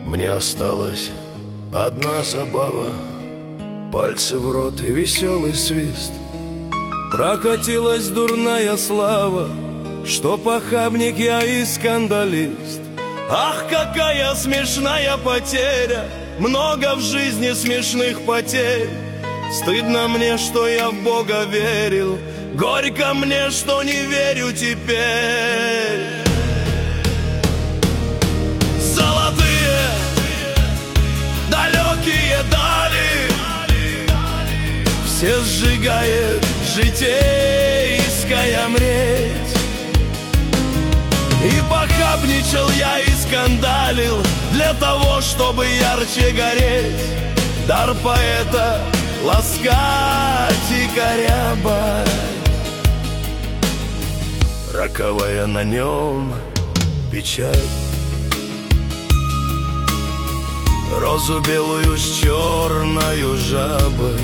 Мне осталась одна забава, пальцы в рот и веселый свист. Прокатилась дурная слава, что похабник я и скандалист. Ах, какая смешная потеря, много в жизни смешных потерь. Стыдно мне, что я в Бога верил, горько мне, что не верю теперь. Золотые, далекие дали, все сжигает житейская мредь. И похабничал я и скандалил для того, чтобы ярче гореть. Дар поэта — ласкать и корябать. Роковая на нем печать, розу белую с черною жабой.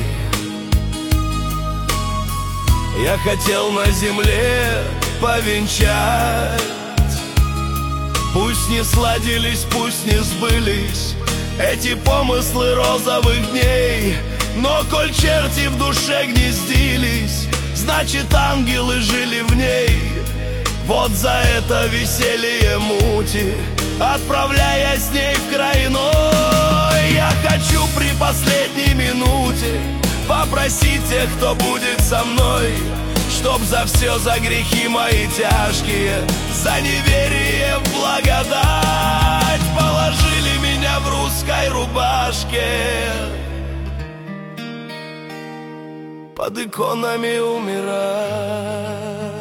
Я хотел на земле повенчать. Пусть не сладились, пусть не сбылись эти помыслы розовых дней, но коль черти в душе гнездились, значит ангелы жили в ней. Вот за это веселье мути, отправляясь с ней в край иной, я хочу при последней минуте попросить тех, кто будет со мной, чтоб за все, за грехи мои тяжкие, за неверие в благодать положили меня в русской рубашке. Под иконами умирать.